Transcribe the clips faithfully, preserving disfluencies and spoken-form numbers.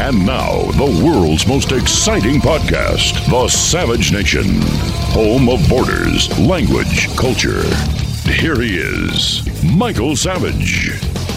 And now, the world's most exciting podcast, The Savage Nation, home of borders, language, culture. Here he is, Michael Savage.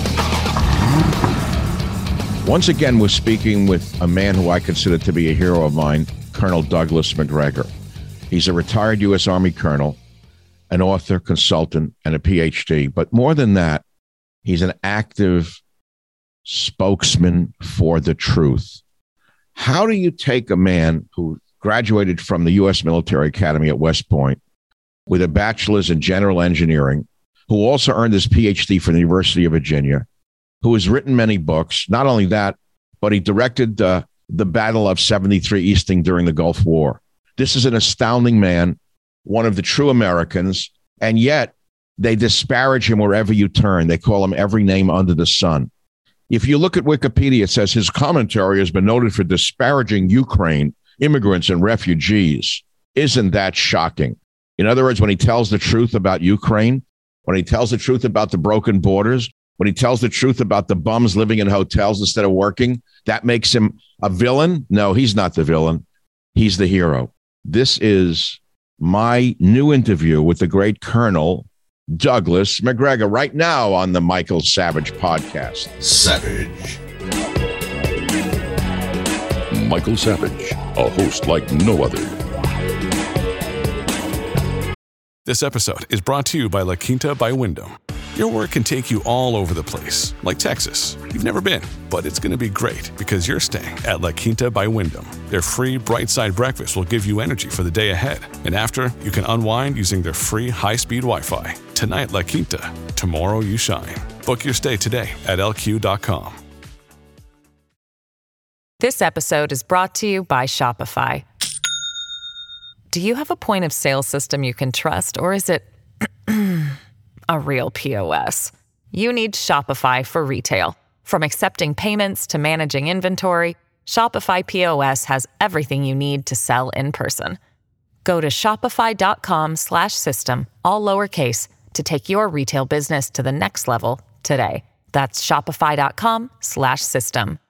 Once again, we're speaking with a man who I consider to be a hero of mine, Colonel Douglas Macgregor. He's a retired U S Army colonel, an author, consultant, and a P H D. But more than that, he's an active spokesman for the truth. How do you take a man who graduated from the U S Military Academy at West Point with a bachelor's in general engineering, who also earned his P H D from the University of Virginia, who has written many books? Not only that, but he directed uh, the Battle of seventy-three Easting during the Gulf War. This is an astounding man, one of the true Americans, and yet they disparage him wherever you turn. They call him every name under the sun. If you look at Wikipedia, it says his commentary has been noted for disparaging Ukraine, immigrants, and refugees. Isn't that shocking? In other words, when he tells the truth about Ukraine, when he tells the truth about the broken borders, when he tells the truth about the bums living in hotels instead of working, that makes him a villain? No, he's not the villain. He's the hero. This is my new interview with the great Colonel Douglas Macgregor right now on the Michael Savage podcast. Savage. Michael Savage, a host like no other. This episode is brought to you by La Quinta by Wyndham. Your work can take you all over the place, like Texas. You've never been, but it's going to be great because you're staying at La Quinta by Wyndham. Their free Bright Side breakfast will give you energy for the day ahead. And after, you can unwind using their free high-speed Wi-Fi. Tonight, La Quinta. Tomorrow, you shine. Book your stay today at L Q dot com. This episode is brought to you by Shopify. Do you have a point of sale system you can trust, or is it a real P O S? You need Shopify for retail. From accepting payments to managing inventory, Shopify P O S has everything you need to sell in person. Go to shopify.com slash system, all lowercase, to take your retail business to the next level today. That's shopify.com slash system.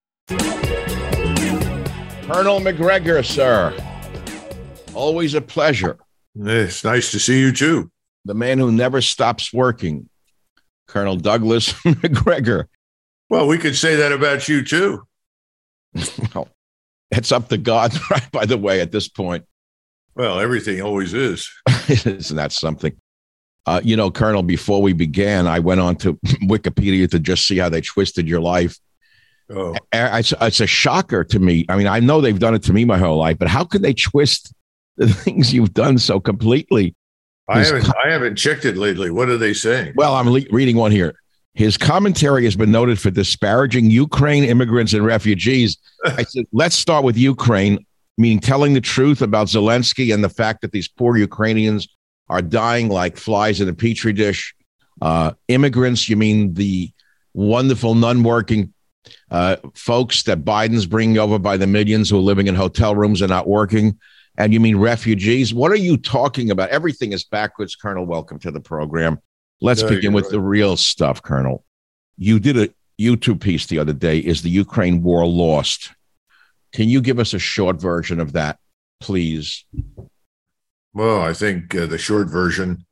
Colonel Macgregor, sir. Always a pleasure. It's nice to see you, too. The man who never stops working, Colonel Douglas Macgregor. Well, we could say that about you, too. Well, it's up to God, right, by the way, at this point. Well, everything always is. Isn't that something? Uh, you know, Colonel, before we began, I went on to Wikipedia to just see how they twisted your life. Oh. It's, it's a shocker to me. I mean, I know they've done it to me my whole life, but how could they twist the things you've done so completely? I haven't, com- I haven't checked it lately. What are they saying? Well, I'm le- reading one here. His commentary has been noted for disparaging Ukraine, immigrants, and refugees. I said, let's start with Ukraine, meaning telling the truth about Zelensky and the fact that these poor Ukrainians are dying like flies in a petri dish. Uh, immigrants, you mean the wonderful non-working uh, folks that Biden's bringing over by the millions who are living in hotel rooms and not working. And you mean refugees? What are you talking about? Everything is backwards, Colonel. Welcome to the program. Let's no, begin with right. the real stuff, Colonel. You did a YouTube piece the other day. Is the Ukraine war lost? Can you give us a short version of that, please? Well, I think uh, the short version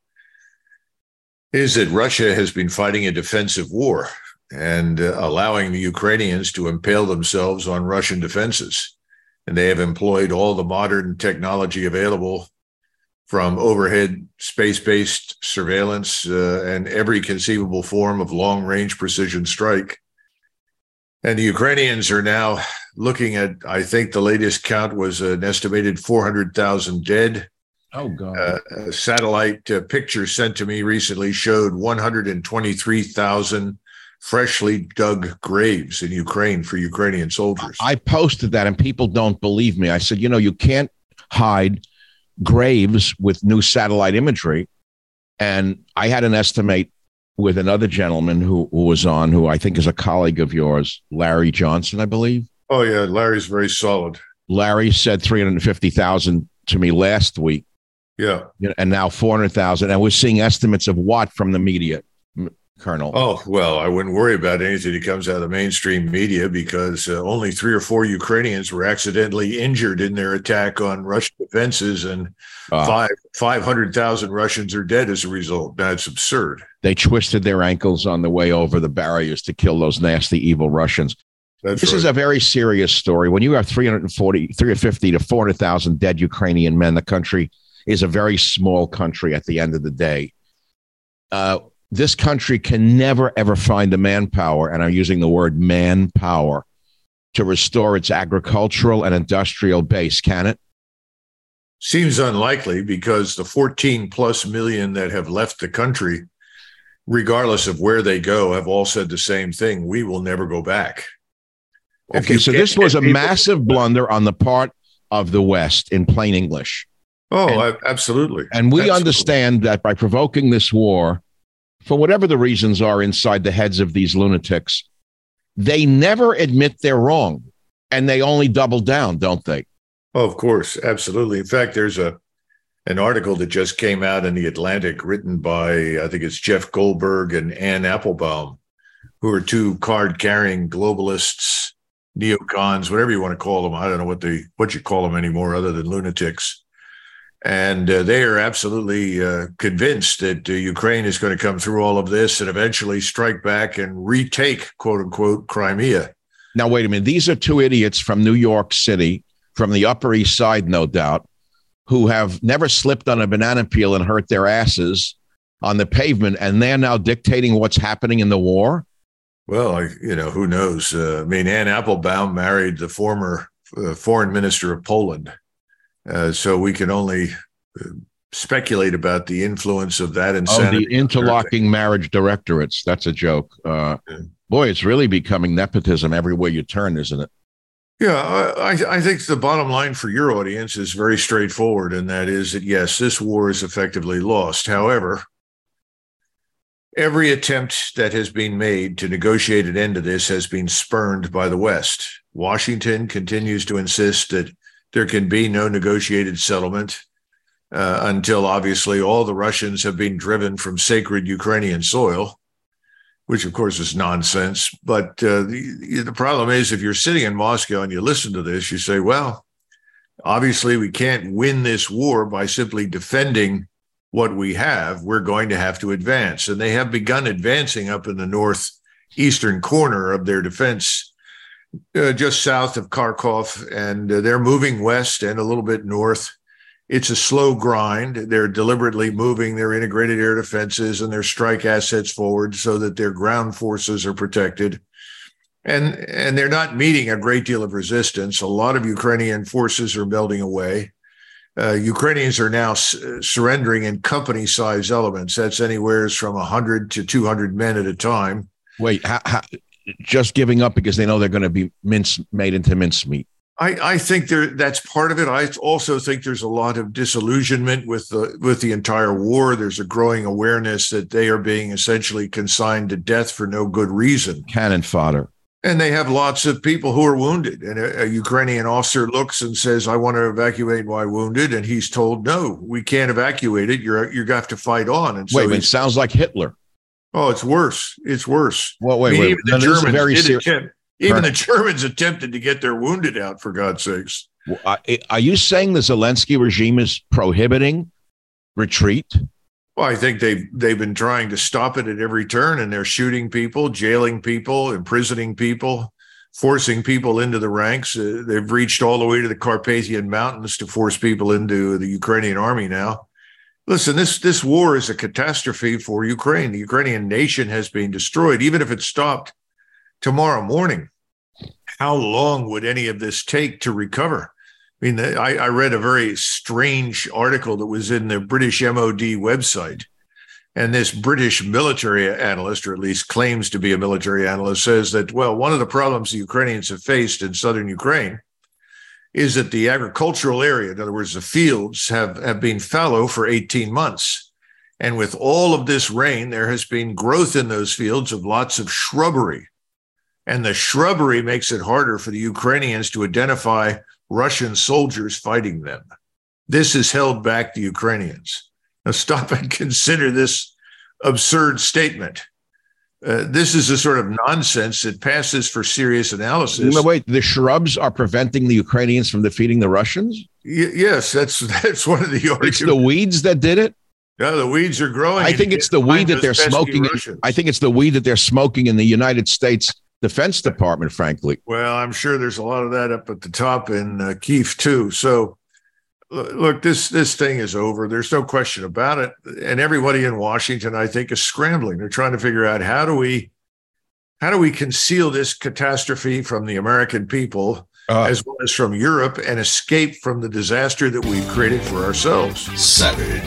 is that Russia has been fighting a defensive war and uh, allowing the Ukrainians to impale themselves on Russian defenses. And they have employed all the modern technology available, from overhead space-based surveillance uh, and every conceivable form of long-range precision strike. And the Ukrainians are now looking at, I think the latest count was an estimated four hundred thousand dead. Oh, God. Uh, a satellite uh, picture sent to me recently showed one hundred twenty-three thousand freshly dug graves in Ukraine for Ukrainian soldiers. I posted that and people don't believe me. I said, you know, you can't hide graves with new satellite imagery. And I had an estimate with another gentleman who, who was on, who I think is a colleague of yours, Larry Johnson, I believe. Oh, yeah. Larry's very solid. Larry said three hundred fifty thousand to me last week. Yeah. And now four hundred thousand. And we're seeing estimates of what from the media? Colonel? Oh, well, I wouldn't worry about anything that comes out of the mainstream media because uh, only three or four Ukrainians were accidentally injured in their attack on Russian defenses, and uh, five five hundred thousand Russians are dead as a result. That's absurd. They twisted their ankles on the way over the barriers to kill those nasty, evil Russians. That's this right. is a very serious story. When you have three hundred forty, three hundred fifty to four hundred thousand dead Ukrainian men, the country is a very small country at the end of the day. Uh, this country can never, ever find the manpower, and I'm using the word manpower, to restore its agricultural and industrial base, can it? Seems unlikely because the fourteen plus million that have left the country, regardless of where they go, have all said the same thing. We will never go back. Okay, so this was a massive blunder on the part of the West, in plain English. Oh, and, absolutely. And we absolutely. understand that by provoking this war, for whatever the reasons are inside the heads of these lunatics, they never admit they're wrong, and they only double down, don't they? Oh, of course, absolutely. In fact, there's a an article that just came out in The Atlantic written by, I think it's Jeff Goldberg and Ann Applebaum, who are two card-carrying globalists, neocons, whatever you want to call them. I don't know what they what you call them anymore other than lunatics. And uh, they are absolutely uh, convinced that uh, Ukraine is going to come through all of this and eventually strike back and retake, quote unquote, Crimea. Now, wait a minute. These are two idiots from New York City, from the Upper East Side, no doubt, who have never slipped on a banana peel and hurt their asses on the pavement. And they're now dictating what's happening in the war. Well, I, you know, who knows? Uh, I mean, Ann Applebaum married the former uh, foreign minister of Poland. Uh, so we can only uh, speculate about the influence of that insanity. Oh, the interlocking marriage directorates. That's a joke. Uh, yeah. Boy, it's really becoming nepotism everywhere you turn, isn't it? Yeah, I, I think the bottom line for your audience is very straightforward, and that is that, yes, this war is effectively lost. However, every attempt that has been made to negotiate an end to this has been spurned by the West. Washington continues to insist that there can be no negotiated settlement uh, until, obviously, all the Russians have been driven from sacred Ukrainian soil, which, of course, is nonsense. But uh, the, the problem is, if you're sitting in Moscow and you listen to this, you say, well, obviously, we can't win this war by simply defending what we have. We're going to have to advance. And they have begun advancing up in the northeastern corner of their defense, Uh, just south of Kharkov, and uh, they're moving west and a little bit north. It's a slow grind. They're deliberately moving their integrated air defenses and their strike assets forward so that their ground forces are protected. And, and they're not meeting a great deal of resistance. A lot of Ukrainian forces are melting away. Uh, Ukrainians are now s- surrendering in company-size elements. That's anywhere from one hundred to two hundred men at a time. Wait, how, how, just giving up because they know they're going to be mince, made into mincemeat? I, I think there that's part of it. I also think there's a lot of disillusionment with the with the entire war. There's a growing awareness that they are being essentially consigned to death for no good reason. Cannon fodder. And they have lots of people who are wounded. And a, a Ukrainian officer looks and says, I want to evacuate my wounded. And he's told, no, we can't evacuate it. You're you're going to have to fight on. And so wait, it sounds like Hitler. Oh, it's worse. It's worse. Well, wait, I mean, wait. even the No, Germans very did serious. attempt, even the Germans attempted to get their wounded out, for God's sakes. Well, I, are you saying the Zelensky regime is prohibiting retreat? Well, I think they've they've been trying to stop it at every turn, and they're shooting people, jailing people, imprisoning people, forcing people into the ranks. Uh, they've reached all the way to the Carpathian Mountains to force people into the Ukrainian army now. Listen, this this war is a catastrophe for Ukraine. The Ukrainian nation has been destroyed. Even if it stopped tomorrow morning, how long would any of this take to recover? I mean, I, I read a very strange article that was in the British M O D website. And this British military analyst, or at least claims to be a military analyst, says that, well, one of the problems the Ukrainians have faced in southern Ukraine is that the agricultural area, in other words, the fields, have, have been fallow for eighteen months. And with all of this rain, there has been growth in those fields of lots of shrubbery. And the shrubbery makes it harder for the Ukrainians to identify Russian soldiers fighting them. This has held back the Ukrainians. Now stop and consider this absurd statement. Uh, this is a sort of nonsense that passes for serious analysis. No, wait, the shrubs are preventing the Ukrainians from defeating the Russians? Y- yes, that's that's one of the arguments. It's the weeds that did it? Yeah, the weeds are growing. I think it's the weed that they're smoking. In, I think it's the weed that they're smoking in the United States Defense Department, frankly. Well, I'm sure there's a lot of that up at the top in uh, Kyiv, too. So, look, this this thing is over. There's no question about it. And everybody in Washington, I think, is scrambling. They're trying to figure out how do we how do we conceal this catastrophe from the American people, uh, as well as from Europe, and escape from the disaster that we've created for ourselves. Savage.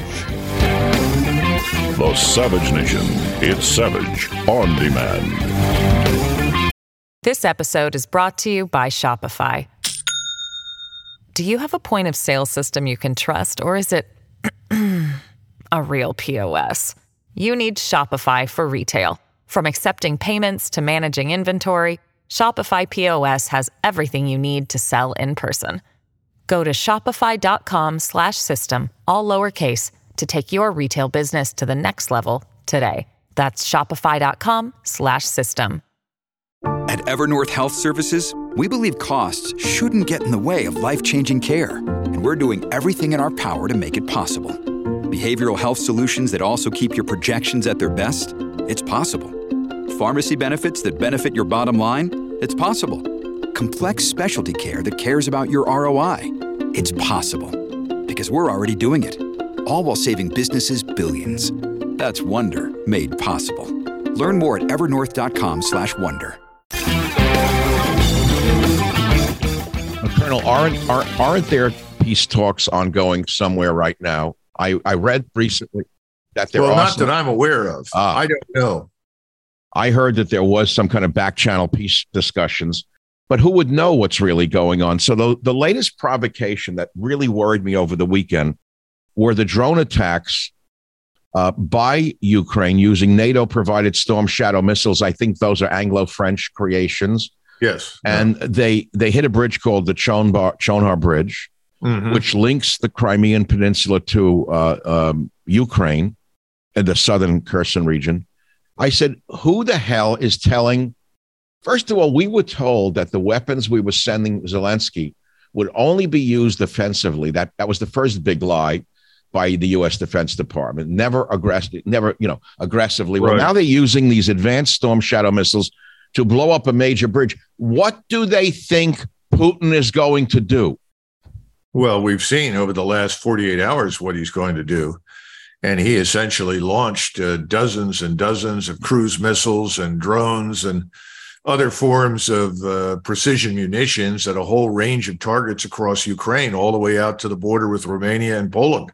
The Savage Nation. It's Savage on demand. This episode is brought to you by Shopify. Do you have a point of sale system you can trust, or is it a real P O S? You need Shopify for retail. From accepting payments to managing inventory, Shopify P O S has everything you need to sell in person. Go to shopify.com slash system, all lowercase, to take your retail business to the next level today. That's shopify.com slash system. At Evernorth Health Services, we believe costs shouldn't get in the way of life-changing care, and we're doing everything in our power to make it possible. Behavioral health solutions that also keep your projections at their best? It's possible. Pharmacy benefits that benefit your bottom line? It's possible. Complex specialty care that cares about your R O I? It's possible. Because we're already doing it. All while saving businesses billions. That's Wonder made possible. Learn more at evernorth.com slash wonder. Uh, Colonel, aren't, aren't aren't there peace talks ongoing somewhere right now? I, I read recently that there well, are not some, that I'm aware of. Uh, I don't know. I heard that there was some kind of back channel peace discussions, but who would know what's really going on? So the, the latest provocation that really worried me over the weekend were the drone attacks uh, by Ukraine using NATO-provided Storm Shadow missiles. I think those are Anglo-French creations. Yes. And yeah. they they hit a bridge called the Chonbar, Chonhar Bridge, mm-hmm. which links the Crimean Peninsula to uh, um, Ukraine in the southern Kherson region. I said, who the hell is telling? First of all, we were told that the weapons we were sending Zelensky would only be used defensively. That that was the first big lie by the U S Defense Department. Never aggressive, never, you know, aggressively. Right. Well, now they're using these advanced Storm Shadow missiles to blow up a major bridge. What do they think Putin is going to do? Well, we've seen over the last forty-eight hours what he's going to do. And he essentially launched uh, dozens and dozens of cruise missiles and drones and other forms of uh, precision munitions at a whole range of targets across Ukraine, all the way out to the border with Romania and Poland.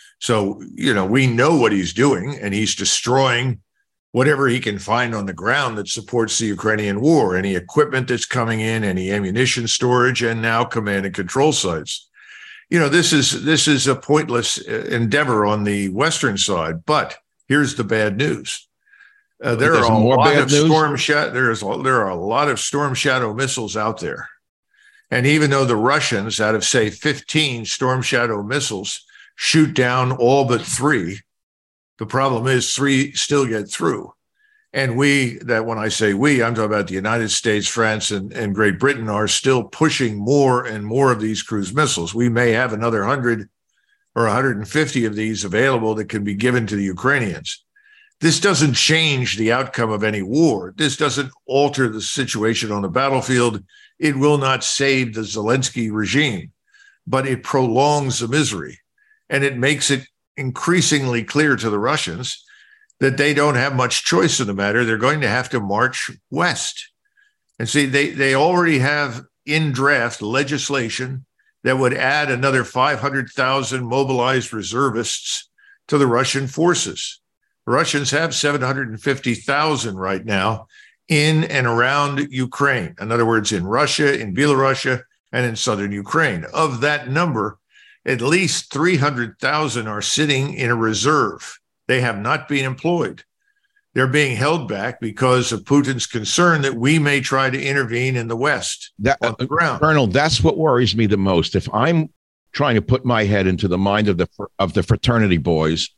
So, you know, we know what he's doing, and he's destroying whatever he can find on the ground that supports the Ukrainian war, any equipment that's coming in, any ammunition storage, and now command and control sites. You know, this is this is a pointless endeavor on the Western side, but here's the bad news. Uh, there are a lot of storm shadow. There is there are a lot of Storm Shadow missiles out there, and even though the Russians, out of say fifteen Storm Shadow missiles, shoot down all but three, the problem is three still get through. And we, that when I say we, I'm talking about the United States, France, and, and Great Britain, are still pushing more and more of these cruise missiles. We may have another one hundred or one hundred fifty of these available that can be given to the Ukrainians. This doesn't change the outcome of any war. This doesn't alter the situation on the battlefield. It will not save the Zelensky regime, but it prolongs the misery. And it makes it increasingly clear to the Russians that they don't have much choice in the matter. They're going to have to march west. And see, they, they already have in draft legislation that would add another five hundred thousand mobilized reservists to the Russian forces. The Russians have seven hundred fifty thousand right now in and around Ukraine. In other words, in Russia, in Belarus, and in southern Ukraine. Of that number, at least three hundred thousand are sitting in a reserve. They have not been employed. They're being held back because of Putin's concern that we may try to intervene in the West. That, on the ground. Colonel, that's what worries me the most. If I'm trying to put my head into the mind of the of the fraternity boys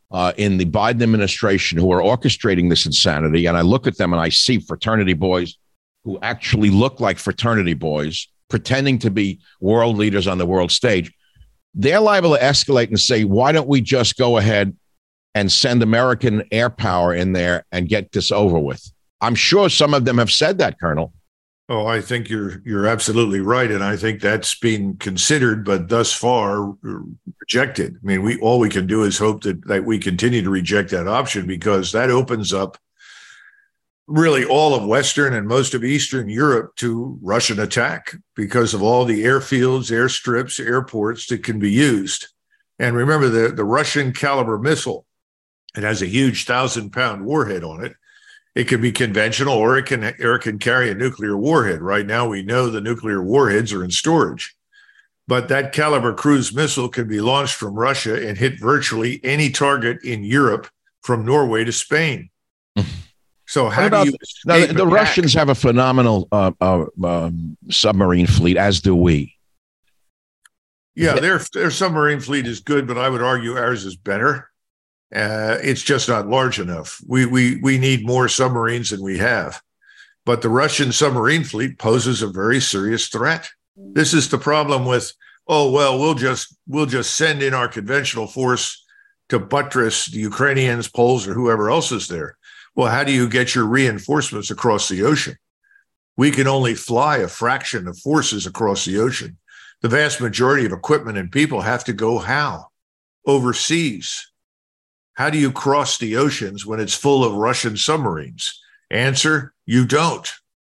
uh, in the Biden administration who are orchestrating this insanity. And I look at them and I see fraternity boys who actually look like fraternity boys pretending to be world leaders on the world stage. They're liable to escalate and say, why don't we just go ahead and send American air power in there and get this over with? I'm sure some of them have said that, Colonel. Oh, I think you're you're absolutely right, and I think that's been considered, but thus far rejected. I mean, we all we can do is hope that that we continue to reject that option, because that opens up really all of Western and most of Eastern Europe to Russian attack because of all the airfields, airstrips, airports that can be used. And remember, the the Russian caliber missile, it has a huge thousand pound warhead on it. It can be conventional, or it can, or it can carry a nuclear warhead. Right now, we know the nuclear warheads are in storage. But that caliber cruise missile can be launched from Russia and hit virtually any target in Europe from Norway to Spain. So how about, do you now, the, the Russians have a phenomenal uh, uh, um, submarine fleet, as do we. Yeah, their, their submarine fleet is good, but I would argue ours is better. Uh, it's just not large enough. We we we need more submarines than we have. But the Russian submarine fleet poses a very serious threat. This is the problem with, oh, well, we'll just we'll just send in our conventional force to buttress the Ukrainians, Poles, or whoever else is there. Well, how do you get your reinforcements across the ocean? We can only fly a fraction of forces across the ocean. The vast majority of equipment and people have to go how? Overseas. How do you cross the oceans when it's full of Russian submarines? Answer, you don't.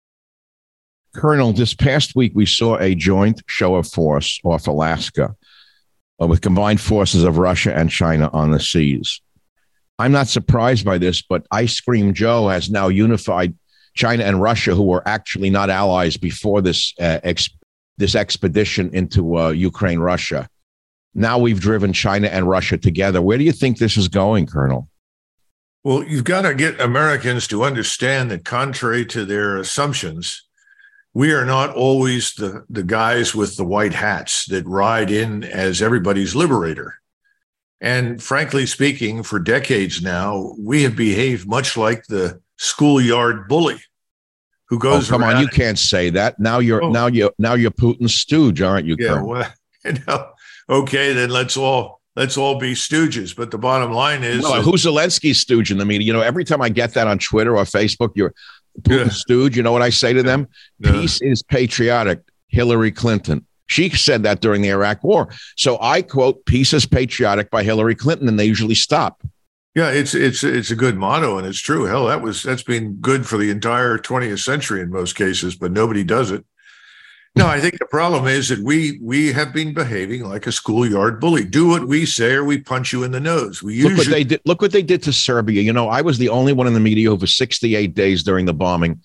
Colonel, this past week, we saw a joint show of force off Alaska uh, with combined forces of Russia and China on the seas. I'm not surprised by this, but Ice Cream Joe has now unified China and Russia, who were actually not allies before this, uh, ex- this expedition into uh, Ukraine, Russia. Now we've driven China and Russia together. Where do you think this is going, Colonel? Well, you've got to get Americans to understand that contrary to their assumptions, we are not always the, the guys with the white hats that ride in as everybody's liberator. And frankly speaking, for decades now, we have behaved much like the schoolyard bully who goes oh, come around. on, you can't say that. Now you're oh. now you now you're Putin's stooge, aren't you, yeah, Colonel? Well, you know, okay, then let's all let's all be stooges. But the bottom line is, well, that, who's Zelensky's stooge in the media? You know, every time I get that on Twitter or Facebook, you're Putin's yeah. stooge. You know what I say to them? Yeah. Peace is patriotic. Hillary Clinton. She said that during the Iraq War. So I quote, "Peace is patriotic" by Hillary Clinton, and they usually stop. Yeah, it's it's it's a good motto, and it's true. Hell, that was that's been good for the entire twentieth century in most cases, but nobody does it. No, I think the problem is that we we have been behaving like a schoolyard bully. Do what we say, or we punch you in the nose. We usually- look what they did. Look what they did to Serbia. You know, I was the only one in the media over sixty-eight days during the bombing.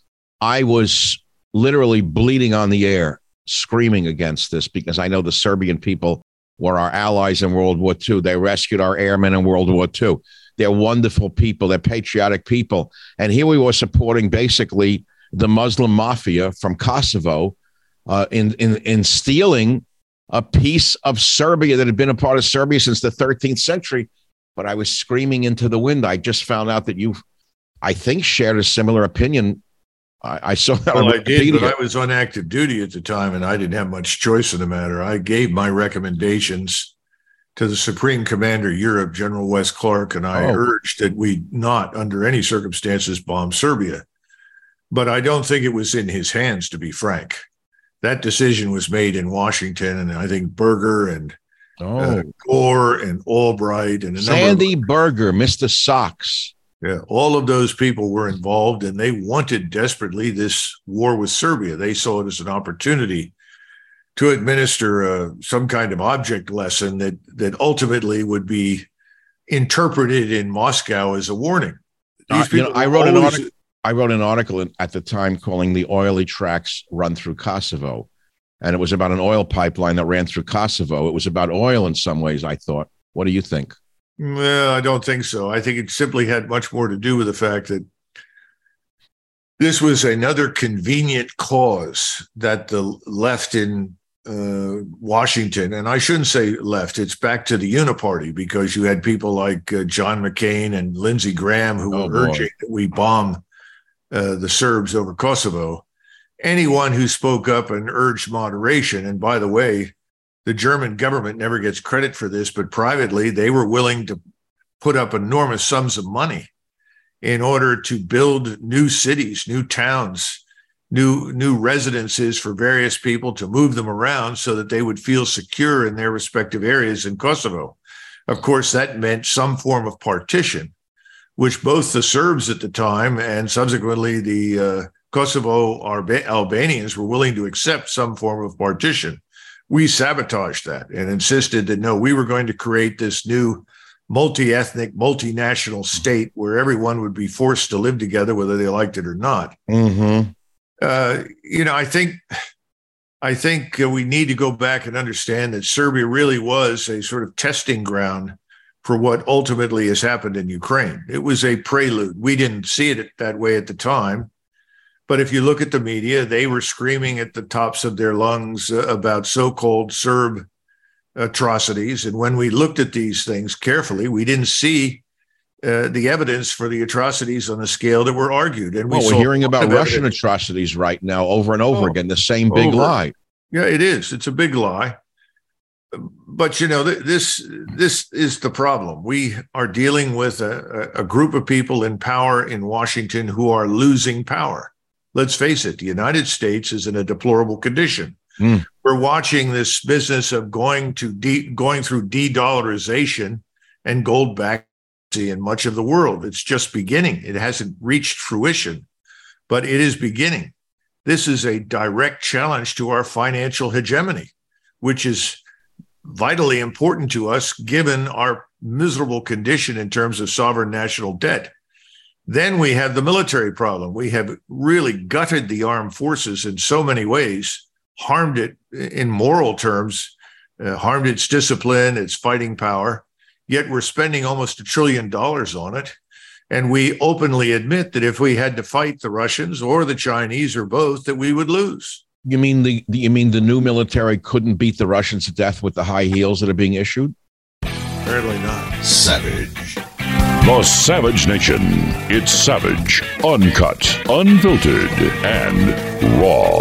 I was literally bleeding on the air, screaming against this because I know the Serbian people were our allies in World War Two. They rescued our airmen in World War Two. They're wonderful people. They're patriotic people. And here we were supporting basically the Muslim mafia from Kosovo uh, in, in, in stealing a piece of Serbia that had been a part of Serbia since the thirteenth century. But I was screaming into the wind. I just found out that you, I think, shared a similar opinion. I, I saw that. Well, I did, but I was on active duty at the time, and I didn't have much choice in the matter. I gave my recommendations to the Supreme Commander Europe, General Wes Clark, and I oh. urged that we not, under any circumstances, bomb Serbia. But I don't think it was in his hands, to be frank. That decision was made in Washington, and I think Berger and oh. uh, Gore and Albright and a Sandy number of- Berger, Mister Socks. Yeah, all of those people were involved, and they wanted desperately this war with Serbia. They saw it as an opportunity to administer uh, some kind of object lesson that that ultimately would be interpreted in Moscow as a warning. Uh, you know, I wrote always- an article. I wrote an article at the time calling "The Oily Tracks Run Through Kosovo," and it was about an oil pipeline that ran through Kosovo. It was about oil in some ways, I thought. What do you think? Well, I don't think so. I think it simply had much more to do with the fact that this was another convenient cause that the left in uh, Washington, and I shouldn't say left, it's back to the Uniparty, because you had people like uh, John McCain and Lindsey Graham who Oh, were boy. urging that we bomb uh, the Serbs over Kosovo. Anyone who spoke up and urged moderation, and by the way, the German government never gets credit for this, but privately they were willing to put up enormous sums of money in order to build new cities, new towns, new new residences for various people to move them around so that they would feel secure in their respective areas in Kosovo. Of course, that meant some form of partition, which both the Serbs at the time and subsequently the uh, Kosovo Alba- Albanians were willing to accept some form of partition. We sabotaged that and insisted that, no, we were going to create this new multi-ethnic, multinational state where everyone would be forced to live together, whether they liked it or not. Mm-hmm. Uh, you know, I think I think uh, we need to go back and understand that Serbia really was a sort of testing ground for what ultimately has happened in Ukraine. It was a prelude. We didn't see it that way at the time. But if you look at the media, they were screaming at the tops of their lungs uh, about so-called Serb atrocities. And when we looked at these things carefully, we didn't see uh, the evidence for the atrocities on the scale that were argued. And we Well, we're saw hearing about Russian evidence. atrocities right now over and over Oh, again, the same big over. lie. Yeah, it is. It's a big lie. But, you know, th- this this is the problem. We are dealing with a, a group of people in power in Washington who are losing power. Let's face it, the United States is in a deplorable condition. Mm. We're watching this business of going to de- going through de-dollarization and gold backed in much of the world. It's just beginning. It hasn't reached fruition, but it is beginning. This is a direct challenge to our financial hegemony, which is vitally important to us given our miserable condition in terms of sovereign national debt. Then we have the military problem. We have really gutted the armed forces in so many ways, harmed it in moral terms, uh, harmed its discipline, its fighting power, yet we're spending almost a trillion dollars on it. And we openly admit that if we had to fight the Russians or the Chinese or both, that we would lose. You mean the, the you mean the new military couldn't beat the Russians to death with the high heels that are being issued? Apparently not. Savage. The Savage Nation. It's savage, uncut, unfiltered, and raw.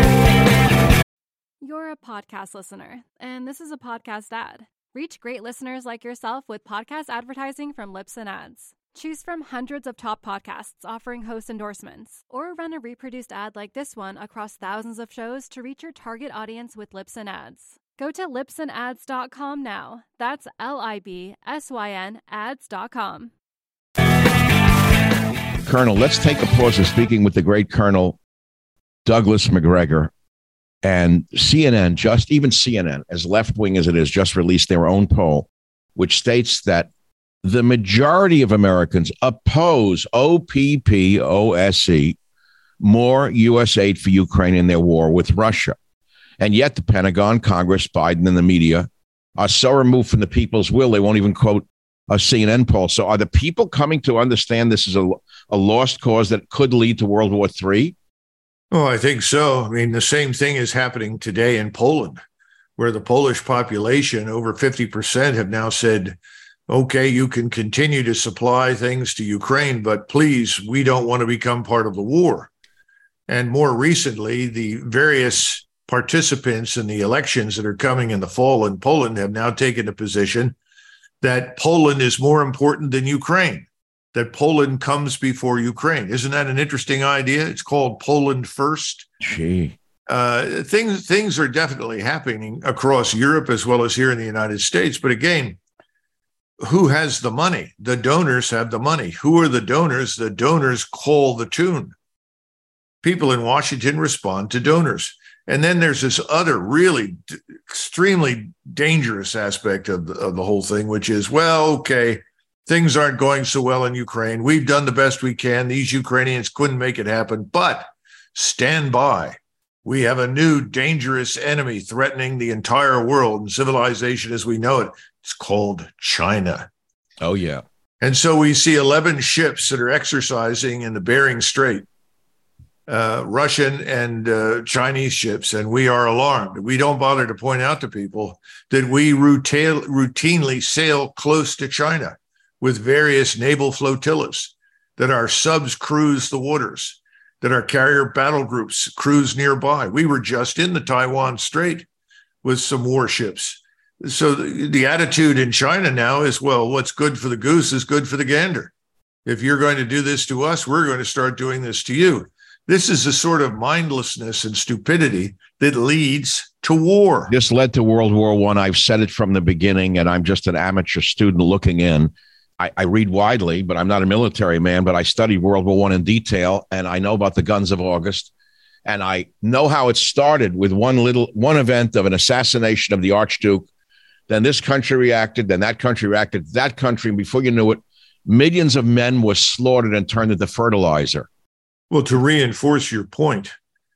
You're a podcast listener, and this is a podcast ad. Reach great listeners like yourself with podcast advertising from Libsyn Ads. Choose from hundreds of top podcasts offering host endorsements, or run a reproduced ad like this one across thousands of shows to reach your target audience with Libsyn Ads. Go to libsyn ads dot com now. That's L I B S Y N ads dot com. Colonel, let's take a pause of speaking with the great Colonel Douglas Macgregor. And C N N, just even C N N, as left-wing as it is, just released their own poll, which states that the majority of Americans oppose O P P O S C, more U S aid for Ukraine in their war with Russia. And yet the Pentagon, Congress, Biden, and the media are so removed from the people's will, they won't even quote a C N N poll. So are the people coming to understand this is a, a lost cause that could lead to World War Three? Oh, I think so. I mean, the same thing is happening today in Poland, where the Polish population, over fifty percent, have now said, okay, you can continue to supply things to Ukraine, but please, we don't want to become part of the war. And more recently, the various participants in the elections that are coming in the fall in Poland have now taken a position that Poland is more important than Ukraine, that Poland comes before Ukraine. Isn't that an interesting idea? It's called Poland First. Gee. Uh, things, things are definitely happening across Europe as well as here in the United States. But again, who has the money? The donors have the money. Who are the donors? The donors call the tune. People in Washington respond to donors. And then there's this other really d- extremely dangerous aspect of the, of the whole thing, which is, well, okay, things aren't going so well in Ukraine. We've done the best we can. These Ukrainians couldn't make it happen, but stand by. We have a new dangerous enemy threatening the entire world and civilization as we know it. It's called China. Oh, yeah. And so we see eleven ships that are exercising in the Bering Strait. uh, Russian and uh, Chinese ships, and we are alarmed. We don't bother to point out to people that we routine, routinely sail close to China with various naval flotillas, that our subs cruise the waters, that our carrier battle groups cruise nearby. We were just in the Taiwan Strait with some warships. So the, the attitude in China now is, well, what's good for the goose is good for the gander. If you're going to do this to us, we're going to start doing this to you. This is the sort of mindlessness and stupidity that leads to war. This led to World War One. I've said it from the beginning, and I'm just an amateur student looking in. I, I read widely, but I'm not a military man, but I studied World War One in detail, and I know about the guns of August, and I know how it started with one little one event of an assassination of the Archduke. Then this country reacted, then that country reacted, that country, and before you knew it, millions of men were slaughtered and turned into fertilizer. Well, to reinforce your point,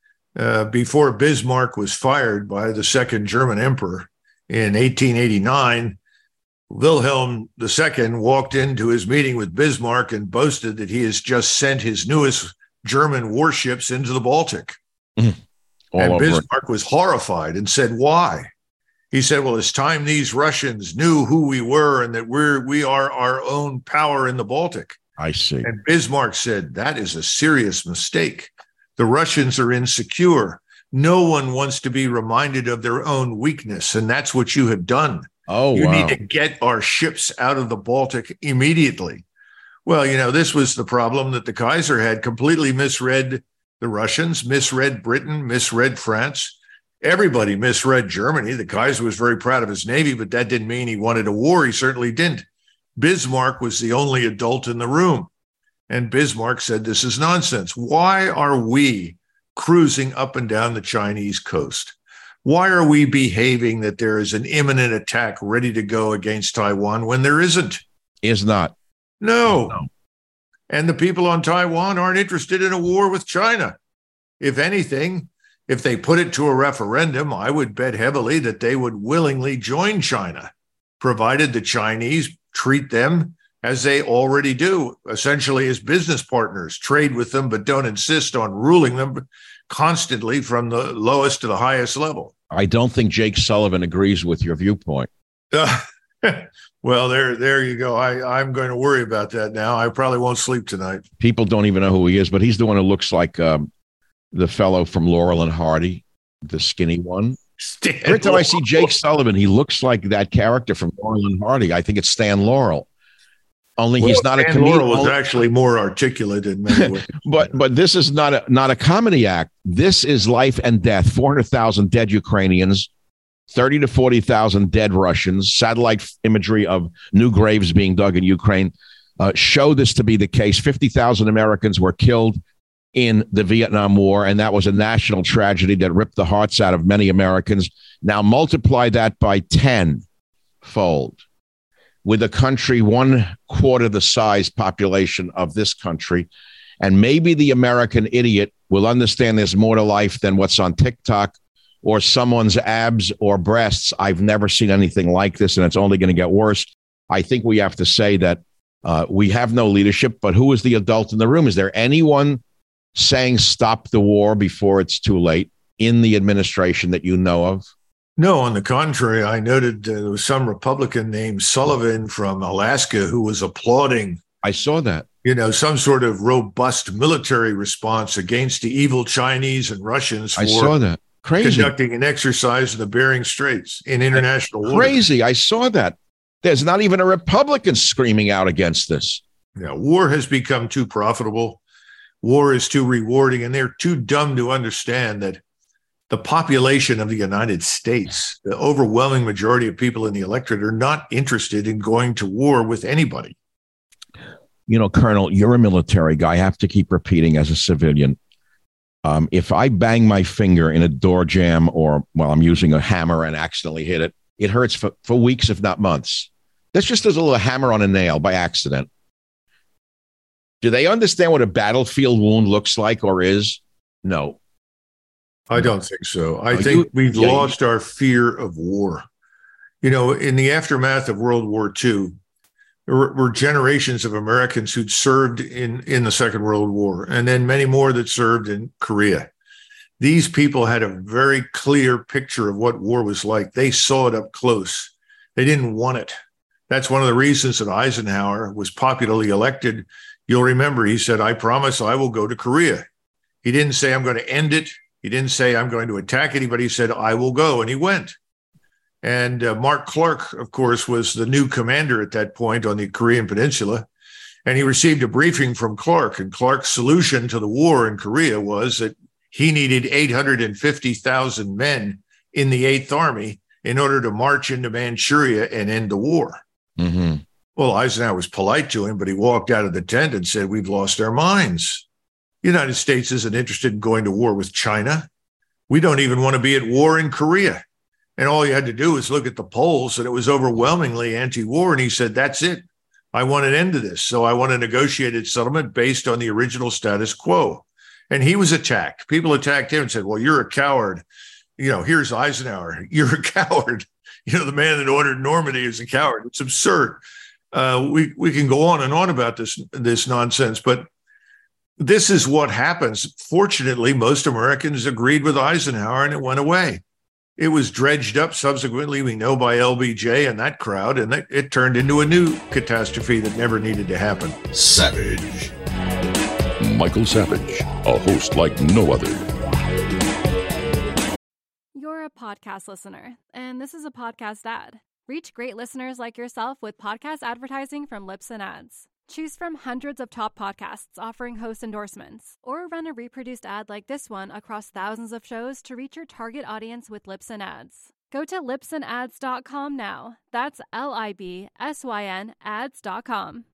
uh, before Bismarck was fired by the second German emperor in eighteen eighty-nine, Wilhelm the Second walked into his meeting with Bismarck and boasted that he has just sent his newest German warships into the Baltic. Mm, and Bismarck it. was horrified and said, why? He said, well, it's time these Russians knew who we were and that we're, we are our own power in the Baltic. I see. And Bismarck said, that is a serious mistake. The Russians are insecure. No one wants to be reminded of their own weakness, and that's what you have done. Oh, you wow. need to get our ships out of the Baltic immediately. Well, you know, this was the problem that the Kaiser had completely misread the Russians, misread Britain, misread France. Everybody misread Germany. The Kaiser was very proud of his Navy, but that didn't mean he wanted a war. He certainly didn't. Bismarck was the only adult in the room. And Bismarck said, this is nonsense. Why are we cruising up and down the Chinese coast? Why are we behaving that there is an imminent attack ready to go against Taiwan when there isn't? Is not. No. no. And the people on Taiwan aren't interested in a war with China. If anything, if they put it to a referendum, I would bet heavily that they would willingly join China, provided the Chinese treat them as they already do, essentially as business partners, trade with them, but don't insist on ruling them constantly from the lowest to the highest level. I don't think Jake Sullivan agrees with your viewpoint. Uh, well, there, there you go. I, I'm going to worry about that now. I probably won't sleep tonight. People don't even know who he is, but he's the one who looks like um, the fellow from Laurel and Hardy, the skinny one. Stan Every time Laurel. I see Jake Sullivan, he looks like that character from Laurel and Hardy. I think it's Stan Laurel. Only well, he's not Stan a comedian. Laurel was actually more articulate in many ways. but but this is not a not a comedy act. This is life and death. Four hundred thousand dead Ukrainians, thirty to forty thousand dead Russians. Satellite imagery of new graves being dug in Ukraine uh, show this to be the case. Fifty thousand Americans were killed in the Vietnam War, and that was a national tragedy that ripped the hearts out of many Americans. Now multiply that by tenfold. With a country one quarter the size population of this country. And maybe the American idiot will understand there's more to life than what's on TikTok or someone's abs or breasts. I've never seen anything like this, and it's only going to get worse. I think we have to say that uh, we have no leadership, but who is the adult in the room? Is there anyone saying stop the war before it's too late in the administration that you know of? No, on the contrary, I noted uh, there was some Republican named Sullivan from Alaska who was applauding. I saw that. You know, some sort of robust military response against the evil Chinese and Russians for I saw that. Crazy. Conducting an exercise in the Bering Straits in international waters. Crazy. I saw that. There's not even a Republican screaming out against this. Yeah, war has become too profitable. War is too rewarding, and they're too dumb to understand that the population of the United States, the overwhelming majority of people in the electorate, are not interested in going to war with anybody. You know, Colonel, you're a military guy. I have to keep repeating as a civilian. Um, if I bang my finger in a door jamb or while I'm using a hammer and accidentally hit it, it hurts for, for weeks, if not months. That's just as a little hammer on a nail by accident. Do they understand what a battlefield wound looks like or is? No. I don't think so. I Oh, think you- we've yeah, you- lost our fear of war. You know, in the aftermath of World War Two, There were, were generations of Americans who'd served in, in the Second World War, and then many more that served in Korea. These people had a very clear picture of what war was like. They saw it up close. They didn't want it. That's one of the reasons that Eisenhower was popularly elected. You'll remember he said, I promise I will go to Korea. He didn't say, I'm going to end it. He didn't say, I'm going to attack anybody. He said, I will go. And he went. And uh, Mark Clark, of course, was the new commander at that point on the Korean Peninsula. And he received a briefing from Clark. And Clark's solution to the war in Korea was that he needed eight hundred fifty thousand men in the Eighth Army in order to march into Manchuria and end the war. Mm-hmm. Well, Eisenhower was polite to him, but he walked out of the tent and said, we've lost our minds. The United States isn't interested in going to war with China. We don't even want to be at war in Korea. And all you had to do was look at the polls, and it was overwhelmingly anti-war. And he said, that's it. I want an end to this. So I want a negotiated settlement based on the original status quo. And he was attacked. People attacked him and said, well, you're a coward. You know, here's Eisenhower. You're a coward. You know, the man that ordered Normandy is a coward. It's absurd. Uh, we, we can go on and on about this, this nonsense, but this is what happens. Fortunately, most Americans agreed with Eisenhower and it went away. It was dredged up subsequently, we know, by L B J and that crowd, and it, it turned into a new catastrophe that never needed to happen. Savage. Michael Savage, a host like no other. You're a podcast listener, and this is a podcast ad. Reach great listeners like yourself with podcast advertising from Libsyn Ads. Choose from hundreds of top podcasts offering host endorsements, or run a reproduced ad like this one across thousands of shows to reach your target audience with Libsyn Ads. Go to libsyn ads dot com now. That's L I B S Y N ads dot com.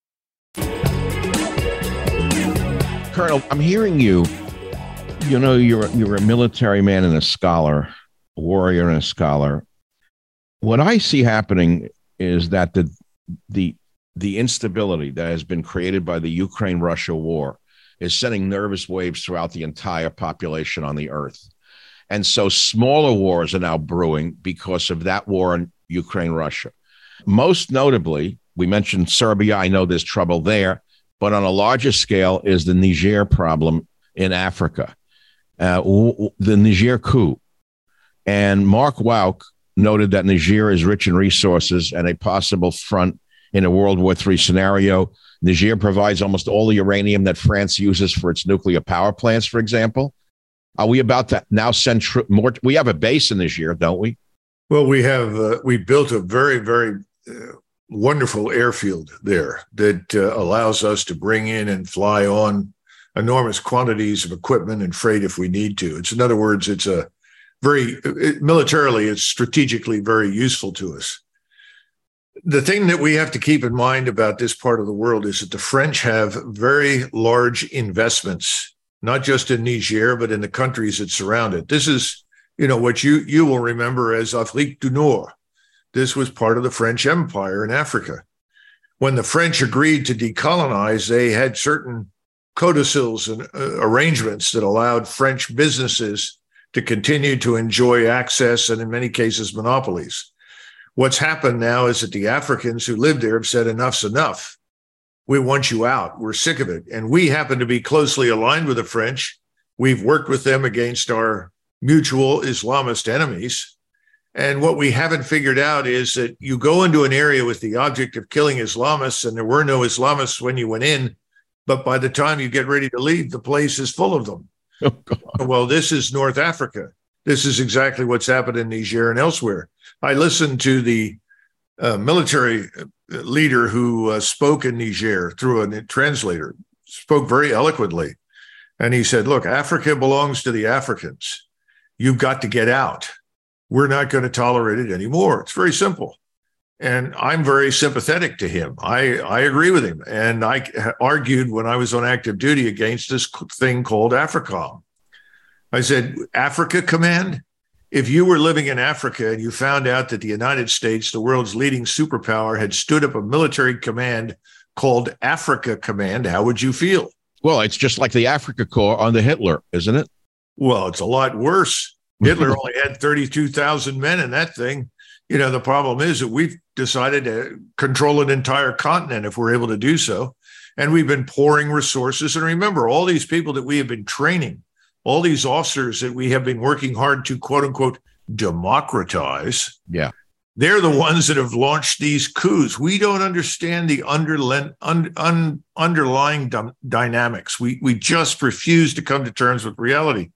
Colonel, I'm hearing you. You know, you're you're a military man and a scholar, a warrior and a scholar. What I see happening is that the the the instability that has been created by the Ukraine-Russia war is sending nervous waves throughout the entire population on the earth. And so smaller wars are now brewing because of that war in Ukraine-Russia. Most notably, we mentioned Serbia. I know there's trouble there, but on a larger scale is the Niger problem in Africa, uh, the Niger coup. And Mark Wauck noted that Niger is rich in resources and a possible front in a World War Three scenario. Niger provides almost all the uranium that France uses for its nuclear power plants, for example. Are we about to now send tr- more? We have a base in Niger, don't we? Well, we have, uh, we built a very, very uh, wonderful airfield there that uh, allows us to bring in and fly on enormous quantities of equipment and freight if we need to. It's, in other words, it's a very, it, militarily, it's strategically very useful to us. The thing that we have to keep in mind about this part of the world is that the French have very large investments, not just in Niger, but in the countries that surround it. This is, you know, what you, you will remember as Afrique du Nord. This was part of the French Empire in Africa. When the French agreed to decolonize, they had certain codicils and uh, arrangements that allowed French businesses to continue to enjoy access and, in many cases, monopolies. What's happened now is that the Africans who live there have said, enough's enough. We want you out. We're sick of it. And we happen to be closely aligned with the French. We've worked with them against our mutual Islamist enemies. And what we haven't figured out is that you go into an area with the object of killing Islamists, and there were no Islamists when you went in, but by the time you get ready to leave, the place is full of them. Oh, God. Well, this is North Africa. This is exactly what's happened in Niger and elsewhere. I listened to the uh, military leader who uh, spoke in Niger through a translator, spoke very eloquently. And he said, look, Africa belongs to the Africans. You've got to get out. We're not going to tolerate it anymore. It's very simple. And I'm very sympathetic to him. I, I agree with him. And I argued when I was on active duty against this thing called AFRICOM. I said, Africa Command? If you were living in Africa and you found out that the United States, the world's leading superpower, had stood up a military command called Africa Command, how would you feel? Well, it's just like the Africa Corps under Hitler, isn't it? Well, it's a lot worse. Hitler only had thirty-two thousand men in that thing. you know, the problem is that we've decided to control an entire continent if we're able to do so. And we've been pouring resources. And remember, all these people that we have been training, all these officers that we have been working hard to, quote unquote, democratize. Yeah. They're the ones that have launched these coups. We don't understand the underlen- un- un- underlying d- dynamics. We, we just refuse to come to terms with reality.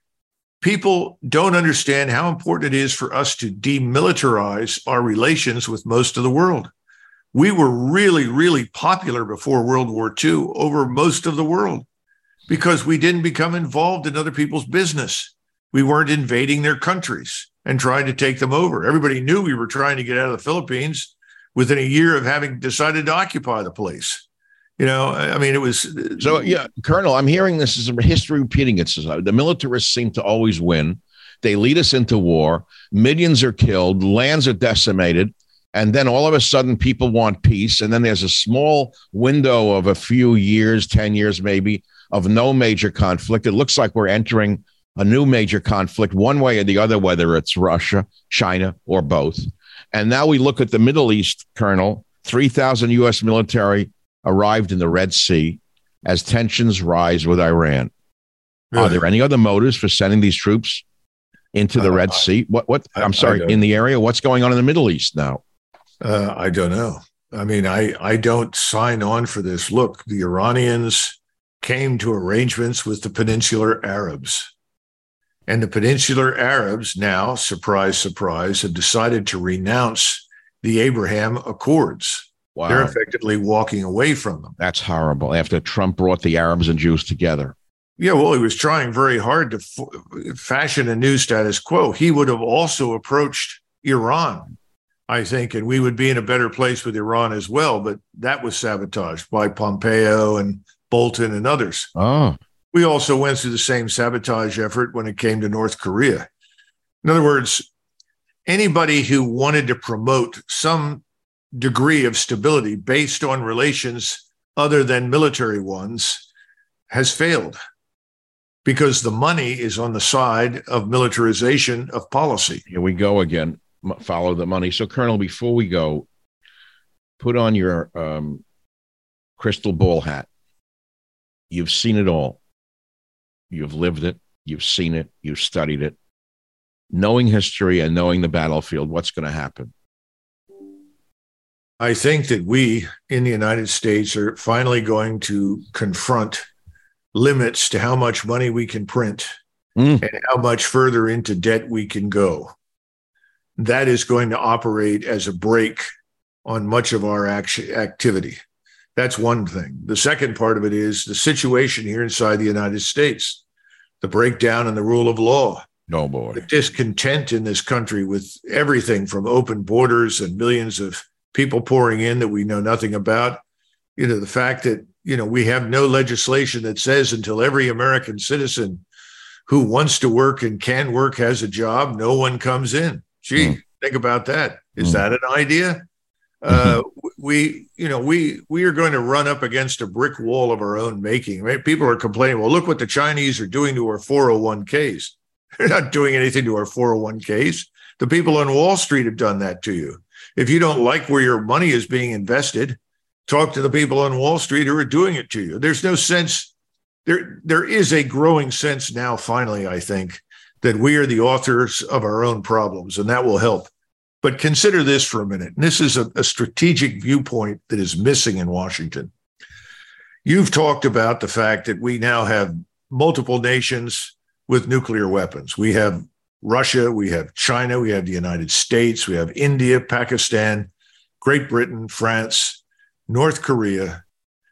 People don't understand how important it is for us to demilitarize our relations with most of the world. We were really, really popular before World War Two over most of the world because we didn't become involved in other people's business. We weren't invading their countries and trying to take them over. Everybody knew we were trying to get out of the Philippines within a year of having decided to occupy the place. You know, I mean, it was. So, yeah, Colonel, I'm hearing this is a history repeating itself. The militarists seem to always win. They lead us into war. Millions are killed. Lands are decimated. And then all of a sudden, people want peace. And then there's a small window of a few years, ten years maybe, of no major conflict. It looks like we're entering a new major conflict one way or the other, whether it's Russia, China, or both. And now we look at the Middle East, Colonel. three thousand U S military arrived in the Red Sea as tensions rise with Iran. Really? Are there any other motives for sending these troops into the uh, Red Sea? What? What? I'm sorry, in the area. What's going on in the Middle East now? Uh, I don't know. I mean, I, I don't sign on for this. Look, the Iranians came to arrangements with the Peninsular Arabs. And the Peninsular Arabs now, surprise, surprise, have decided to renounce the Abraham Accords. Wow. They're effectively walking away from them. That's horrible. After Trump brought the Arabs and Jews together. Yeah, well, he was trying very hard to f- fashion a new status quo. He would have also approached Iran, I think, and we would be in a better place with Iran as well. But that was sabotaged by Pompeo and Bolton and others. Oh. We also went through the same sabotage effort when it came to North Korea. In other words, anybody who wanted to promote some degree of stability based on relations other than military ones has failed because the money is on the side of militarization of policy. Here we go again. Follow the money. So, Colonel, before we go, put on your um, crystal ball hat. You've seen it all. You've lived it. You've seen it. You've studied it. Knowing history and knowing the battlefield, what's going to happen? I think that we in the United States are finally going to confront limits to how much money we can print mm. and how much further into debt we can go. That is going to operate as a brake on much of our action, activity. That's one thing. The second part of it is the situation here inside the United States, the breakdown in the rule of law. No, boy. The discontent in this country with everything from open borders and millions of people pouring in that we know nothing about. You know, the fact that, you know, we have no legislation that says until every American citizen who wants to work and can work has a job, no one comes in. Gee, mm. think about that. Is mm. that an idea? Uh, we, you know, we we are going to run up against a brick wall of our own making. Right? People are complaining, well, look what the Chinese are doing to our four oh one k's. They're not doing anything to our four oh one k's. The people on Wall Street have done that to you. If you don't like where your money is being invested, talk to the people on Wall Street who are doing it to you. There's no sense. There, there is a growing sense now, finally, I think, that we are the authors of our own problems, and that will help. But consider this for a minute. And this is a, a strategic viewpoint that is missing in Washington. You've talked about the fact that we now have multiple nations with nuclear weapons. We have Russia, we have China, we have the United States, we have India, Pakistan, Great Britain, France, North Korea.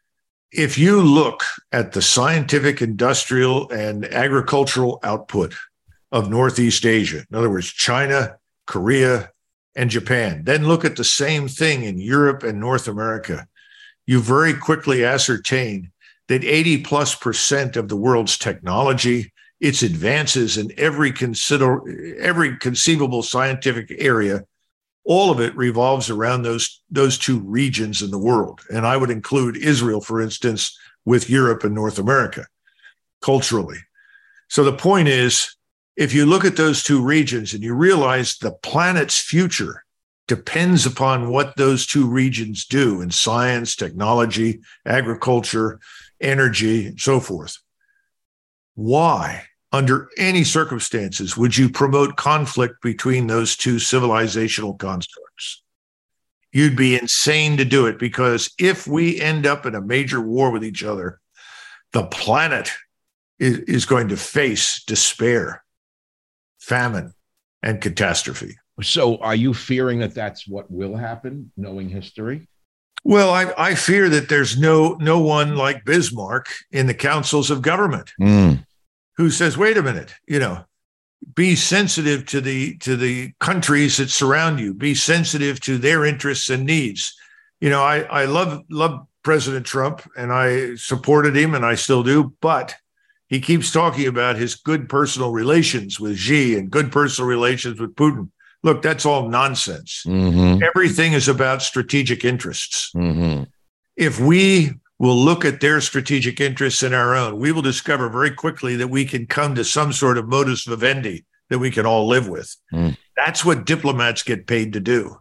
If you look at the scientific, industrial, and agricultural output of Northeast Asia, in other words, China, Korea, and Japan, then look at the same thing in Europe and North America, you very quickly ascertain that eighty plus percent of the world's technology, its advances in every consider every conceivable scientific area, all of it revolves around those, those two regions in the world. And I would include Israel, for instance, with Europe and North America, culturally. So the point is, if you look at those two regions and you realize the planet's future depends upon what those two regions do in science, technology, agriculture, energy, and so forth. Why, under any circumstances, would you promote conflict between those two civilizational constructs? You'd be insane to do it, because if we end up in a major war with each other, the planet is, is going to face despair, famine, and catastrophe. So are you fearing that that's what will happen, knowing history? Well, I, I fear that there's no no one like Bismarck in the councils of government Mm. who says, wait a minute, you know, be sensitive to the to the countries that surround you, be sensitive to their interests and needs. You know, I, I love love President Trump, and I supported him, and I still do, but he keeps talking about his good personal relations with Xi and good personal relations with Putin. Look, that's all nonsense. Mm-hmm. Everything is about strategic interests. Mm-hmm. If we will look at their strategic interests and our own, we will discover very quickly that we can come to some sort of modus vivendi that we can all live with. Mm. That's what diplomats get paid to do.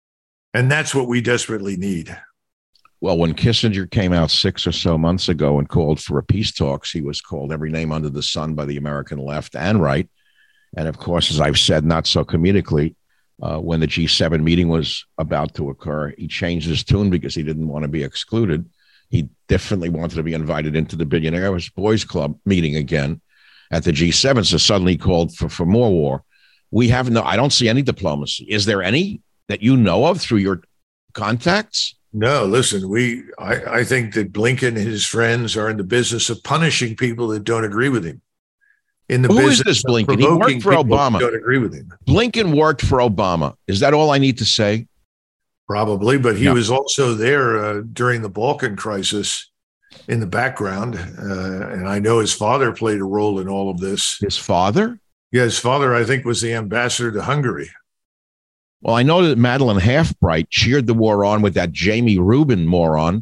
And that's what we desperately need. Well, when Kissinger came out six or so months ago and called for a peace talks, he was called every name under the sun by the American left and right. And of course, as I've said, not so comedically, uh, when the G seven meeting was about to occur, he changed his tune because he didn't want to be excluded. He definitely wanted to be invited into the Billionaires Boys Club meeting again at the G seven. So suddenly he called for, for more war. We have no, I don't see any diplomacy. Is there any that you know of through your contacts? No, listen, we, I, I think that Blinken and his friends are in the business of punishing people that don't agree with him. In the Who is business this Blinken? He worked for Obama. Don't agree with him. Blinken worked for Obama. Is that all I need to say? Probably, but he Yeah. was also there uh, during the Balkan crisis in the background. Uh, and I know his father played a role in all of this. His father? Yeah, his father, I think, was the ambassador to Hungary. Well, I know that Madeline Halfbright cheered the war on with that Jamie Rubin moron.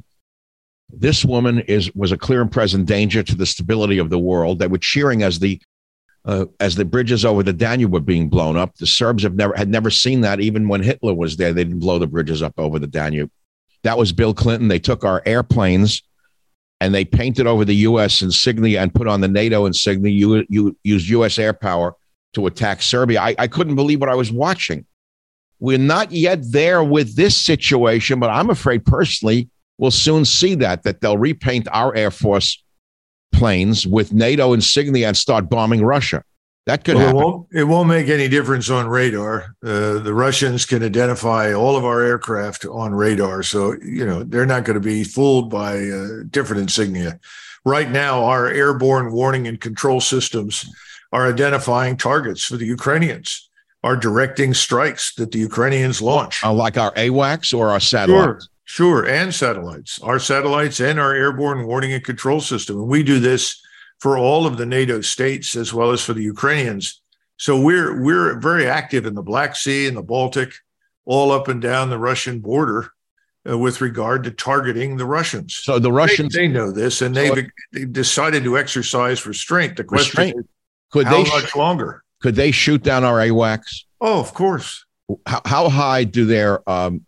This woman is was a clear and present danger to the stability of the world. They were cheering as the uh, as the bridges over the Danube were being blown up. The Serbs have never had never seen that. Even when Hitler was there, they didn't blow the bridges up over the Danube. That was Bill Clinton. They took our airplanes and they painted over the U S insignia and put on the NATO insignia. You, you used U S air power to attack Serbia. I, I couldn't believe what I was watching. We're not yet there with this situation, but I'm afraid personally we'll soon see that, that they'll repaint our Air Force planes with NATO insignia and start bombing Russia. That could well, happen. It won't, it won't make any difference on radar. Uh, the Russians can identify all of our aircraft on radar. So, you know, they're not going to be fooled by uh, different insignia. Right now, our airborne warning and control systems are identifying targets for the Ukrainians, are directing strikes that the Ukrainians launch. Uh, like our AWACS or our satellites? Sure. Sure, and satellites, our satellites and our airborne warning and control system. And we do this for all of the NATO states as well as for the Ukrainians. So we're we're very active in the Black Sea and the Baltic, all up and down the Russian border uh, with regard to targeting the Russians. So the Russians... They, they know this, and they've, so, they've decided to exercise restraint. The question restraint. is, could how they much sh- longer? Could they shoot down our AWACS? Oh, of course. How, how high do their... Um,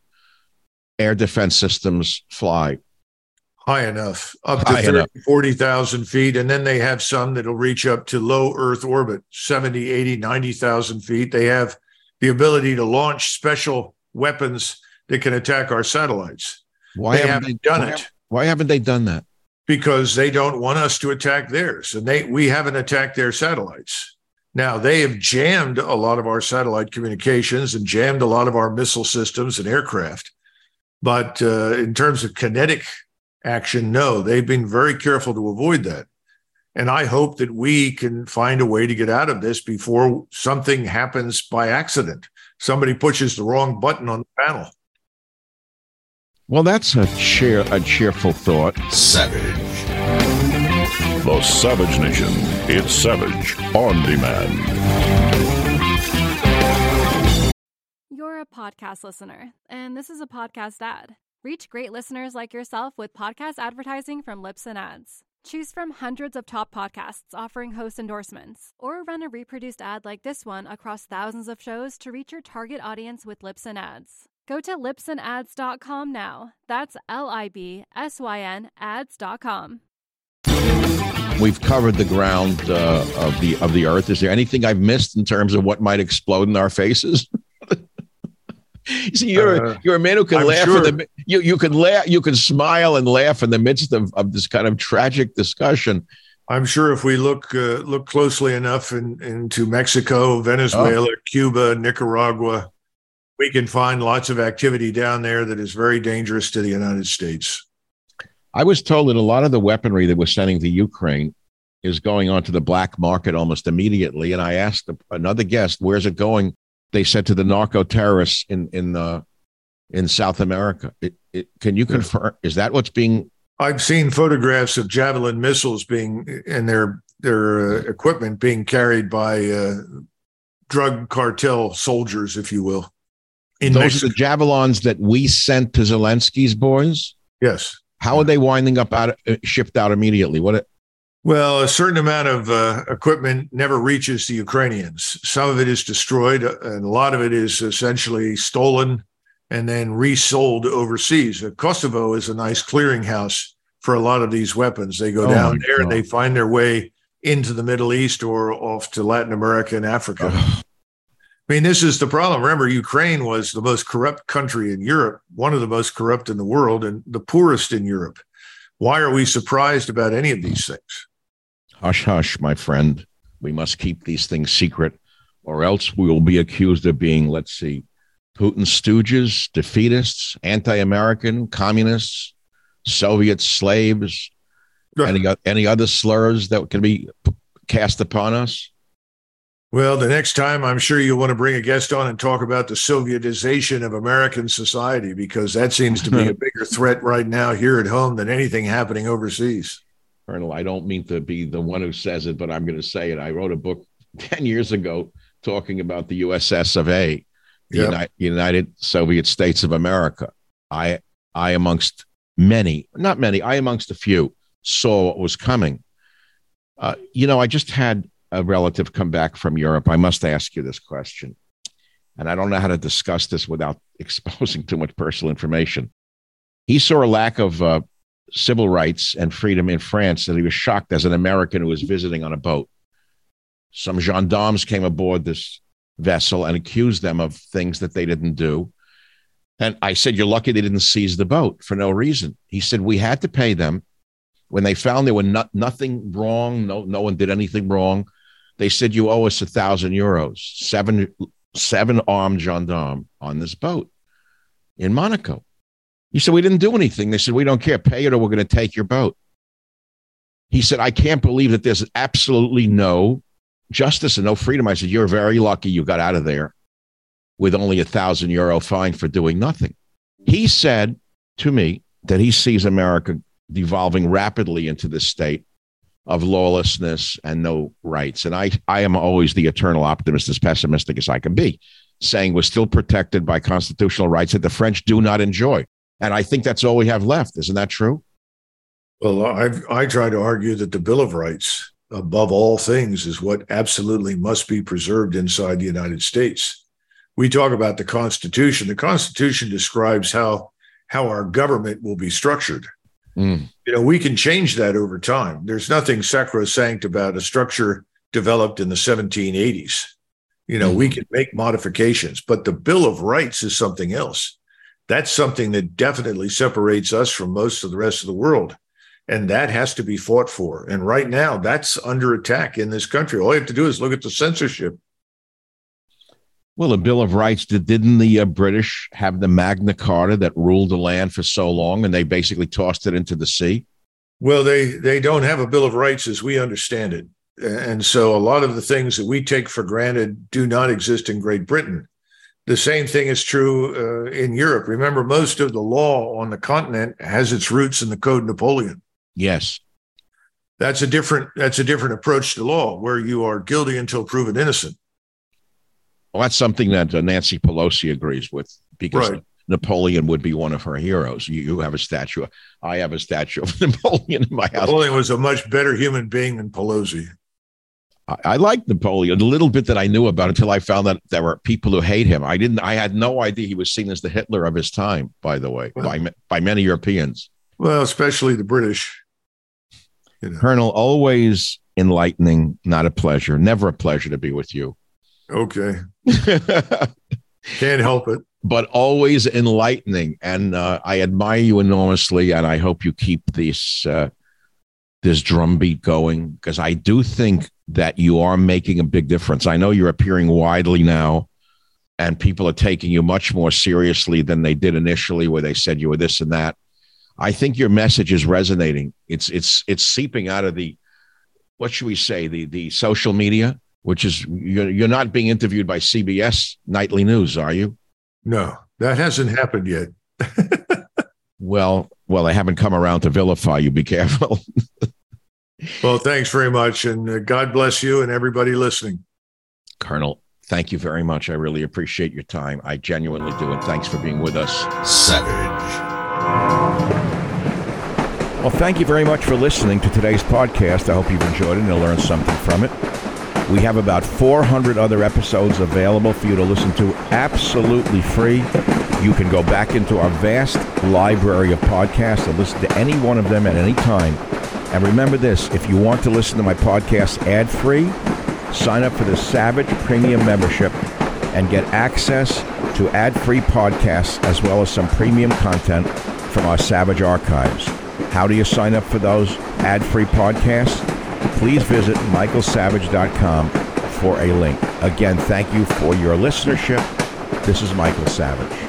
air defense systems fly? High enough, up High to thirty, enough. forty thousand feet. And then they have some that'll reach up to low Earth orbit, seventy, eighty, ninety thousand feet. They have the ability to launch special weapons that can attack our satellites. Why they haven't haven't they done why, it. Why haven't they done that? Because they don't want us to attack theirs. And they we haven't attacked their satellites. Now, they have jammed a lot of our satellite communications and jammed a lot of our missile systems and aircraft. But uh, in terms of kinetic action, no, they've been very careful to avoid that. And I hope that we can find a way to get out of this before something happens by accident. Somebody pushes the wrong button on the panel. Well, that's a cheer, a cheerful thought. Savage. The Savage Nation. It's Savage on demand. You're a podcast listener, and this is a podcast ad. Reach great listeners like yourself with podcast advertising from Lips and Ads. Choose from hundreds of top podcasts offering host endorsements, or run a reproduced ad like this one across thousands of shows to reach your target audience with Libsyn Ads. Go to libsyn ads dot com now. That's L I B S Y N ads dot com. We've covered the ground uh, of the of the earth. Is there anything I've missed in terms of what might explode in our faces? See, you're uh, you're a man who can I'm laugh. Sure. In the, you you can laugh, you can smile and laugh in the midst of, of this kind of tragic discussion. I'm sure if we look uh, look closely enough in, into Mexico, Venezuela, oh. Cuba, Nicaragua, we can find lots of activity down there that is very dangerous to the United States. I was told that a lot of the weaponry that we're sending to Ukraine is going onto the black market almost immediately. And I asked another guest, where's it going? They said to the narco terrorists in in uh, in South America. It, it, can you confirm? Is that what's being? I've seen photographs of Javelin missiles being and their their uh, equipment being carried by uh, drug cartel soldiers, if you will. In Those Mexico. Are the Javelins that we sent to Zelensky's boys. Yes. How are they winding up out uh, shipped out immediately? What? It, Well, a certain amount of uh, equipment never reaches the Ukrainians. Some of it is destroyed, and a lot of it is essentially stolen and then resold overseas. Uh, Kosovo is a nice clearinghouse for a lot of these weapons. They go oh down there and they find their way into the Middle East or off to Latin America and Africa. Oh. I mean, this is the problem. Remember, Ukraine was the most corrupt country in Europe, one of the most corrupt in the world, and the poorest in Europe. Why are we surprised about any of these things? Hush, hush, my friend. We must keep these things secret, or else we will be accused of being, let's see, Putin's stooges, defeatists, anti-American, communists, Soviet slaves, any, any other slurs that can be cast upon us? Well, the next time, I'm sure you'll want to bring a guest on and talk about the Sovietization of American society, because that seems to be a bigger threat right now here at home than anything happening overseas. Colonel, I don't mean to be the one who says it, but I'm going to say it. I wrote a book ten years ago talking about the U S S of A, the yep. United, United Soviet States of America. I, I amongst many, not many, I amongst a few, saw what was coming. Uh, you know, I just had a relative come back from Europe. I must ask you this question, and I don't know how to discuss this without exposing too much personal information. He saw a lack of uh, civil rights and freedom in France that he was shocked as an American who was visiting on a boat. Some gendarmes came aboard this vessel and accused them of things that they didn't do. And I said, you're lucky they didn't seize the boat for no reason. He said, we had to pay them. When they found there were not, nothing wrong, no, no one did anything wrong, they said, you owe us a thousand euros, seven, seven armed gendarmes on this boat in Monaco. He said, we didn't do anything. They said, we don't care. Pay it or we're going to take your boat. He said, I can't believe that there's absolutely no justice and no freedom. I said, you're very lucky you got out of there with only a thousand euro fine for doing nothing. He said to me that he sees America devolving rapidly into this state of lawlessness and no rights. And I, I am always the eternal optimist, as pessimistic as I can be, saying we're still protected by constitutional rights that the French do not enjoy. And I think that's all we have left. Isn't that true? Well, I've, I try to argue that the Bill of Rights, above all things, is what absolutely must be preserved inside the United States. We talk about the Constitution. The Constitution describes how, how our government will be structured. Mm. You know, we can change that over time. There's nothing sacrosanct about a structure developed in the seventeen eighties. You know, mm. we can make modifications, but the Bill of Rights is something else. That's something that definitely separates us from most of the rest of the world. And that has to be fought for. And right now, that's under attack in this country. All you have to do is look at the censorship. Well, the Bill of Rights, did, didn't the uh, British have the Magna Carta that ruled the land for so long, and they basically tossed it into the sea? Well, they, they don't have a Bill of Rights as we understand it. And so a lot of the things that we take for granted do not exist in Great Britain. The same thing is true uh, in Europe. Remember, most of the law on the continent has its roots in the Code Napoleon. Yes. That's a different, that's a different approach to law, where you are guilty until proven innocent. Well, that's something that uh, Nancy Pelosi agrees with, because right. Napoleon would be one of her heroes. You, you have a statue. I have a statue of Napoleon in my house. Napoleon was a much better human being than Pelosi. I, I liked Napoleon, a little bit that I knew about until I found that there were people who hate him. I didn't. I had no idea he was seen as the Hitler of his time, by the way, well, by, by many Europeans. Well, especially the British. You know. Colonel, always enlightening, not a pleasure. Never a pleasure to be with you. Okay. Can't help it. But always enlightening. And uh, I admire you enormously, and I hope you keep this, uh, this drumbeat going, because I do think that you are making a big difference. I know you're appearing widely now, and people are taking you much more seriously than they did initially, where they said you were this and that. I think your message is resonating. It's it's it's seeping out of the, what should we say, the the social media, which is, you're, you're not being interviewed by C B S Nightly News, are you? No, that hasn't happened yet. well, well, they haven't come around to vilify you. Be careful. Well, thanks very much, and uh, God bless you and everybody listening. Colonel, thank you very much. I really appreciate your time. I genuinely do, and thanks for being with us. Savage. Well, thank you very much for listening to today's podcast. I hope you've enjoyed it and you'll learn something from it. We have about four hundred other episodes available for you to listen to absolutely free. You can go back into our vast library of podcasts and listen to any one of them at any time. And remember this, if you want to listen to my podcast ad-free, sign up for the Savage Premium membership and get access to ad-free podcasts as well as some premium content from our Savage archives. How do you sign up for those ad-free podcasts? Please visit michael savage dot com for a link. Again, thank you for your listenership. This is Michael Savage.